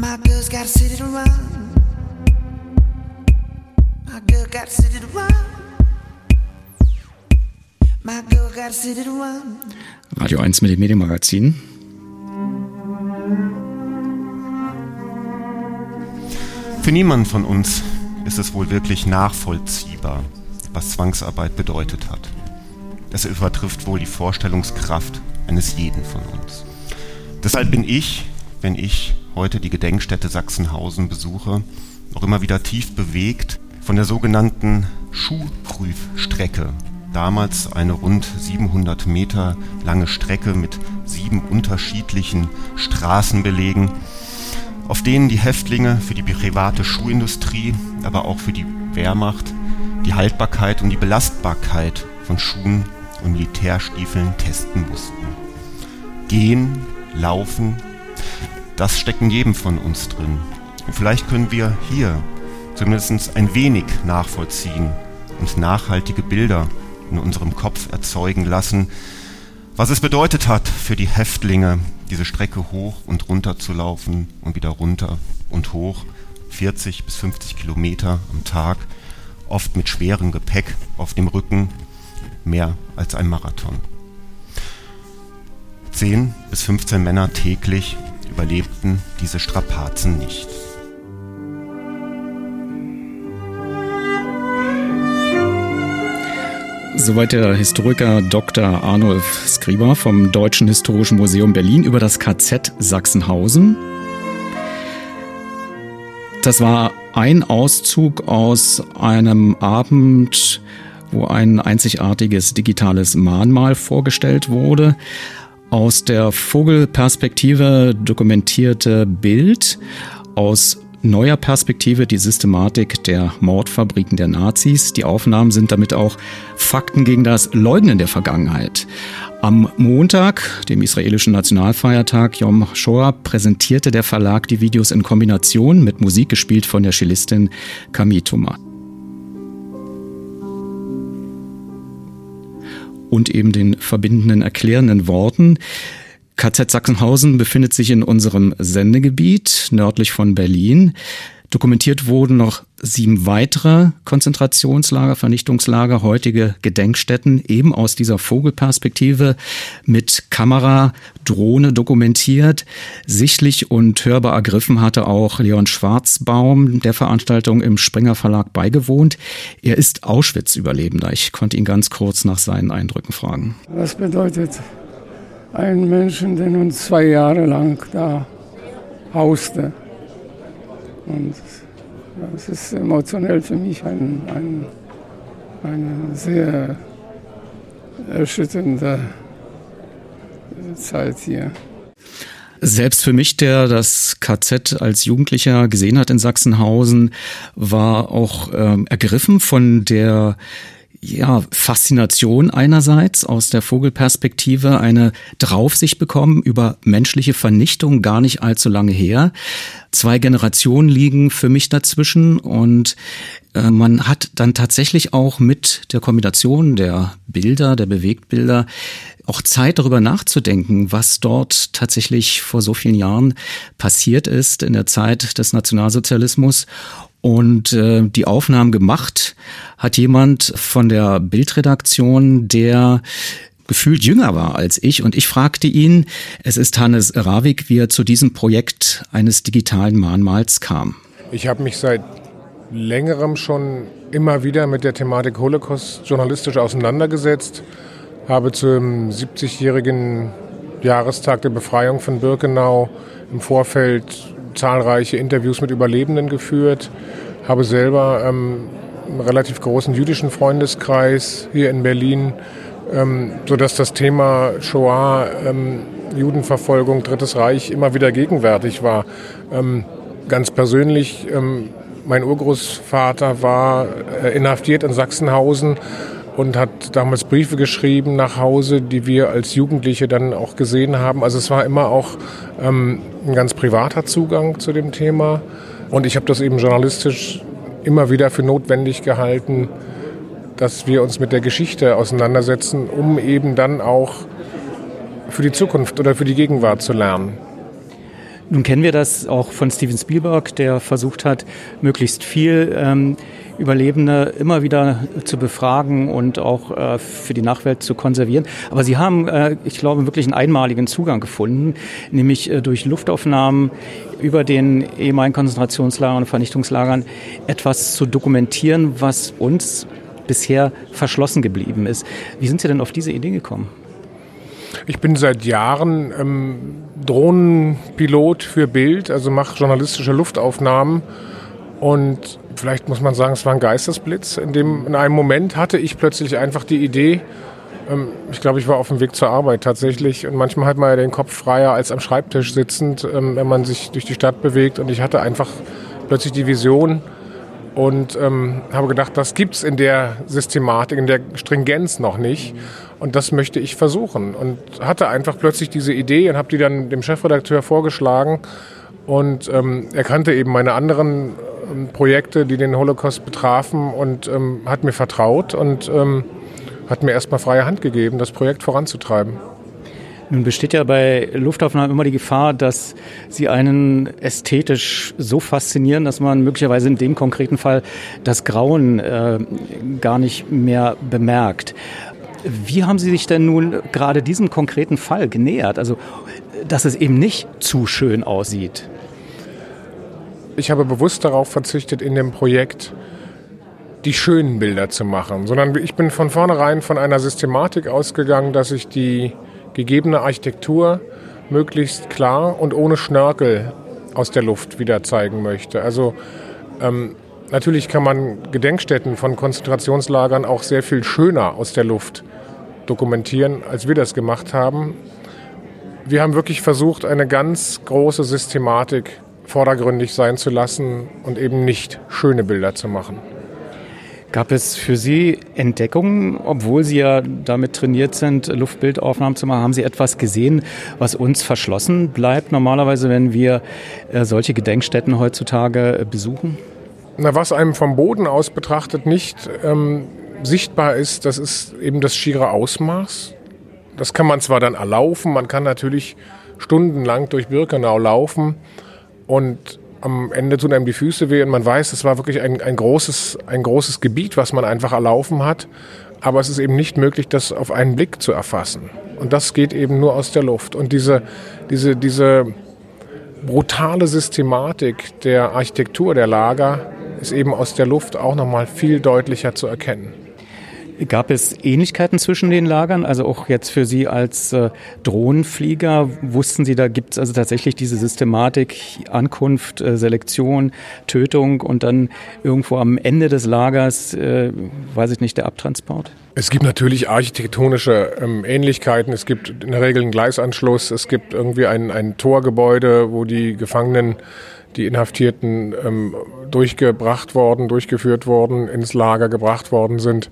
My girl's got a city to run. My girl got a city to run. My girl got a city to run. Radio 1 mit dem Medienmagazin. Für niemanden von uns ist es wohl wirklich nachvollziehbar, was Zwangsarbeit bedeutet hat. Es übertrifft wohl die Vorstellungskraft eines jeden von uns. Deshalb bin ich, wenn ich heute die Gedenkstätte Sachsenhausen besuche, auch immer wieder tief bewegt von der sogenannten Schuhprüfstrecke. Damals eine rund 700 Meter lange Strecke mit 7 unterschiedlichen Straßenbelegen, auf denen die Häftlinge für die private Schuhindustrie, aber auch für die Wehrmacht die Haltbarkeit und die Belastbarkeit von Schuhen und Militärstiefeln testen mussten. Gehen, laufen, das steckt in jedem von uns drin. Und vielleicht können wir hier zumindest ein wenig nachvollziehen und nachhaltige Bilder in unserem Kopf erzeugen lassen, was es bedeutet hat für die Häftlinge, diese Strecke hoch und runter zu laufen und wieder runter und hoch, 40 bis 50 Kilometer am Tag, oft mit schwerem Gepäck auf dem Rücken, mehr als ein Marathon. 10 bis 15 Männer täglich überlebten diese Strapazen nicht. Soweit der Historiker Dr. Arnulf Skriber vom Deutschen Historischen Museum Berlin über das KZ Sachsenhausen. Das war ein Auszug aus einem Abend, wo ein einzigartiges digitales Mahnmal vorgestellt wurde. Aus der Vogelperspektive dokumentierte Bild, aus neuer Perspektive die Systematik der Mordfabriken der Nazis. Die Aufnahmen sind damit auch Fakten gegen das Leugnen der Vergangenheit. Am Montag, dem israelischen Nationalfeiertag Yom Shoah, präsentierte der Verlag die Videos in Kombination mit Musik gespielt von der Cellistin Camille Thomas. Und eben den verbindenden, erklärenden Worten. KZ Sachsenhausen befindet sich in unserem Sendegebiet nördlich von Berlin. Dokumentiert wurden noch 7 weitere Konzentrationslager, Vernichtungslager, heutige Gedenkstätten, eben aus dieser Vogelperspektive mit Kamera, Drohne dokumentiert. Sichtlich und hörbar ergriffen hatte auch Leon Schwarzbaum der Veranstaltung im Springer Verlag beigewohnt. Er ist Auschwitz-Überlebender. Ich konnte ihn ganz kurz nach seinen Eindrücken fragen. Was bedeutet ein Menschen, der nun 2 Jahre lang da hauste? Und es ist emotionell für mich eine sehr erschütternde Zeit hier. Selbst für mich, der das KZ als Jugendlicher gesehen hat in Sachsenhausen, war auch ergriffen von der Faszination einerseits aus der Vogelperspektive, eine Draufsicht bekommen über menschliche Vernichtung, gar nicht allzu lange her. 2 Generationen liegen für mich dazwischen und man hat dann tatsächlich auch mit der Kombination der Bilder, der Bewegtbilder, auch Zeit darüber nachzudenken, was dort tatsächlich vor so vielen Jahren passiert ist in der Zeit des Nationalsozialismus. Und die Aufnahmen gemacht hat jemand von der Bildredaktion, der gefühlt jünger war als ich. Und ich fragte ihn, es ist Hannes Ravik, wie er zu diesem Projekt eines digitalen Mahnmals kam. Ich habe mich seit längerem schon immer wieder mit der Thematik Holocaust journalistisch auseinandergesetzt, habe zum 70-jährigen Jahrestag der Befreiung von Birkenau im Vorfeld zahlreiche Interviews mit Überlebenden geführt, habe selber einen relativ großen jüdischen Freundeskreis hier in Berlin, sodass das Thema Shoah, Judenverfolgung, Drittes Reich immer wieder gegenwärtig war. Ganz persönlich, mein Urgroßvater war inhaftiert in Sachsenhausen und hat damals Briefe geschrieben nach Hause, die wir als Jugendliche dann auch gesehen haben. Also es war immer auch ein ganz privater Zugang zu dem Thema. Und ich habe das eben journalistisch immer wieder für notwendig gehalten, dass wir uns mit der Geschichte auseinandersetzen, um eben dann auch für die Zukunft oder für die Gegenwart zu lernen. Nun kennen wir das auch von Steven Spielberg, der versucht hat, möglichst viel Überlebende immer wieder zu befragen und auch für die Nachwelt zu konservieren. Aber Sie haben, ich glaube, wirklich einen einmaligen Zugang gefunden, nämlich durch Luftaufnahmen über den ehemaligen Konzentrationslagern und Vernichtungslagern etwas zu dokumentieren, was uns bisher verschlossen geblieben ist. Wie sind Sie denn auf diese Idee gekommen? Ich bin seit Jahren Drohnenpilot für Bild, also mache journalistische Luftaufnahmen. Und vielleicht muss man sagen, es war ein Geistesblitz. In einem Moment hatte ich plötzlich einfach die Idee, ich glaube, ich war auf dem Weg zur Arbeit tatsächlich. Und manchmal hat man ja den Kopf freier als am Schreibtisch sitzend, wenn man sich durch die Stadt bewegt. Und ich hatte einfach plötzlich die Vision und habe gedacht, das gibt's in der Systematik, in der Stringenz noch nicht. Und das möchte ich versuchen. Und hatte einfach plötzlich diese Idee und habe die dann dem Chefredakteur vorgeschlagen. Und er kannte eben meine anderen Projekte, die den Holocaust betrafen, und hat mir vertraut und hat mir erstmal freie Hand gegeben, das Projekt voranzutreiben. Nun besteht ja bei Luftaufnahmen immer die Gefahr, dass sie einen ästhetisch so faszinieren, dass man möglicherweise in dem konkreten Fall das Grauen gar nicht mehr bemerkt. Wie haben Sie sich denn nun gerade diesem konkreten Fall genähert? Also, dass es eben nicht zu schön aussieht. Ich habe bewusst darauf verzichtet, in dem Projekt die schönen Bilder zu machen, sondern ich bin von vornherein von einer Systematik ausgegangen, dass ich die gegebene Architektur möglichst klar und ohne Schnörkel aus der Luft wieder zeigen möchte. Also natürlich kann man Gedenkstätten von Konzentrationslagern auch sehr viel schöner aus der Luft dokumentieren, als wir das gemacht haben. Wir haben wirklich versucht, eine ganz große Systematik vordergründig sein zu lassen und eben nicht schöne Bilder zu machen. Gab es für Sie Entdeckungen, obwohl Sie ja damit trainiert sind, Luftbildaufnahmen zu machen? Haben Sie etwas gesehen, was uns verschlossen bleibt normalerweise, wenn wir solche Gedenkstätten heutzutage besuchen? Na, was einem vom Boden aus betrachtet nicht sichtbar ist, das ist eben das schiere Ausmaß. Das kann man zwar dann erlaufen, man kann natürlich stundenlang durch Birkenau laufen und am Ende tun einem die Füße weh und man weiß, es war wirklich ein großes Gebiet, was man einfach erlaufen hat. Aber es ist eben nicht möglich, das auf einen Blick zu erfassen. Und das geht eben nur aus der Luft. Und diese brutale Systematik der Architektur der Lager ist eben aus der Luft auch nochmal viel deutlicher zu erkennen. Gab es Ähnlichkeiten zwischen den Lagern? Also auch jetzt für Sie als Drohnenflieger, wussten Sie, da gibt es also tatsächlich diese Systematik, Ankunft, Selektion, Tötung und dann irgendwo am Ende des Lagers, weiß ich nicht, der Abtransport? Es gibt natürlich architektonische Ähnlichkeiten. Es gibt in der Regel einen Gleisanschluss. Es gibt irgendwie ein Torgebäude, wo die Gefangenen, die Inhaftierten durchgeführt worden, ins Lager gebracht worden sind.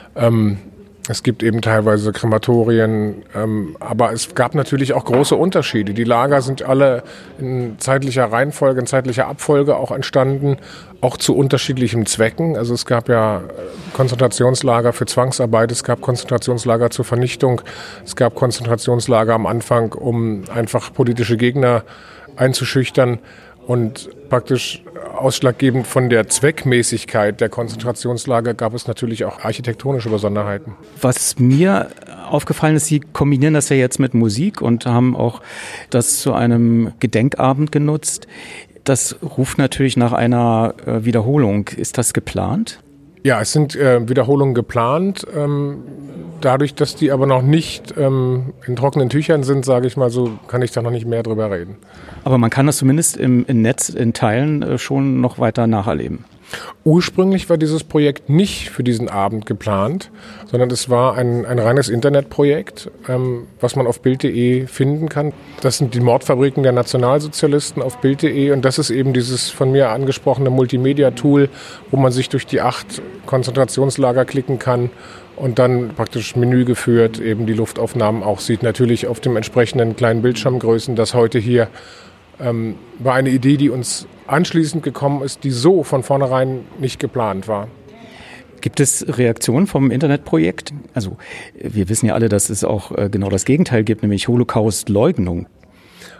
Es gibt eben teilweise Krematorien, aber es gab natürlich auch große Unterschiede. Die Lager sind alle in zeitlicher Reihenfolge, in zeitlicher Abfolge auch entstanden, auch zu unterschiedlichen Zwecken. Also es gab ja Konzentrationslager für Zwangsarbeit, es gab Konzentrationslager zur Vernichtung, es gab Konzentrationslager am Anfang, um einfach politische Gegner einzuschüchtern. Und praktisch ausschlaggebend von der Zweckmäßigkeit der Konzentrationslager gab es natürlich auch architektonische Besonderheiten. Was mir aufgefallen ist, Sie kombinieren das ja jetzt mit Musik und haben auch das zu einem Gedenkabend genutzt. Das ruft natürlich nach einer Wiederholung. Ist das geplant? Ja, es sind Wiederholungen geplant. Dadurch, dass die aber noch nicht in trockenen Tüchern sind, sage ich mal so, kann ich da noch nicht mehr drüber reden. Aber man kann das zumindest im Netz in Teilen schon noch weiter nacherleben. Ursprünglich war dieses Projekt nicht für diesen Abend geplant, sondern es war ein reines Internetprojekt, was man auf Bild.de finden kann. Das sind die Mordfabriken der Nationalsozialisten auf Bild.de und das ist eben dieses von mir angesprochene Multimedia-Tool, wo man sich durch die 8 Konzentrationslager klicken kann und dann praktisch Menü geführt eben die Luftaufnahmen auch sieht. Natürlich auf dem entsprechenden kleinen Bildschirmgrößen, das heute hier war eine Idee, die uns anschließend gekommen ist, die so von vornherein nicht geplant war. Gibt es Reaktionen vom Internetprojekt? Also wir wissen ja alle, dass es auch genau das Gegenteil gibt, nämlich Holocaust-Leugnung.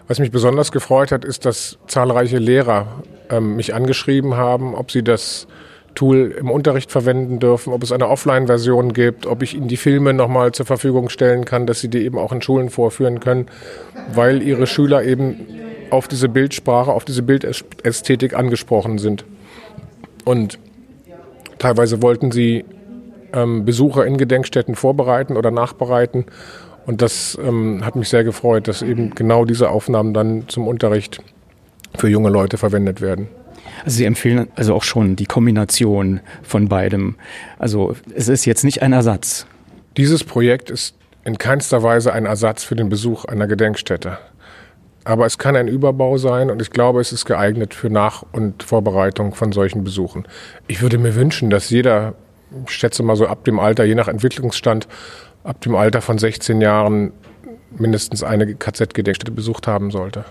Was mich besonders gefreut hat, ist, dass zahlreiche Lehrer mich angeschrieben haben, ob sie das Tool im Unterricht verwenden dürfen, ob es eine Offline-Version gibt, ob ich ihnen die Filme nochmal zur Verfügung stellen kann, dass sie die eben auch in Schulen vorführen können, weil ihre Schüler eben auf diese Bildsprache, auf diese Bildästhetik angesprochen sind. Und teilweise wollten sie Besucher in Gedenkstätten vorbereiten oder nachbereiten. Und das hat mich sehr gefreut, dass eben genau diese Aufnahmen dann zum Unterricht für junge Leute verwendet werden. Also Sie empfehlen also auch schon die Kombination von beidem. Also es ist jetzt nicht ein Ersatz. Dieses Projekt ist in keinster Weise ein Ersatz für den Besuch einer Gedenkstätte. Aber es kann ein Überbau sein und ich glaube, es ist geeignet für Nach- und Vorbereitung von solchen Besuchen. Ich würde mir wünschen, dass jeder, ich schätze mal so ab dem Alter, je nach Entwicklungsstand, ab dem Alter von 16 Jahren mindestens eine KZ-Gedenkstätte besucht haben sollte.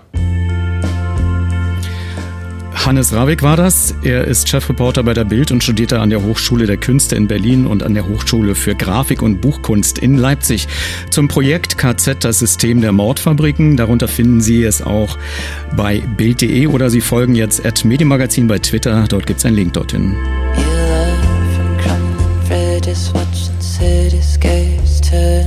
Hannes Ravik war das. Er ist Chefreporter bei der Bild und studierte an der Hochschule der Künste in Berlin und an der Hochschule für Grafik und Buchkunst in Leipzig. Zum Projekt KZ, das System der Mordfabriken. Darunter finden Sie es auch bei Bild.de oder Sie folgen jetzt @Medienmagazin bei Twitter. Dort gibt es einen Link dorthin. You love from crumbling fridges, watching cityscapes turn.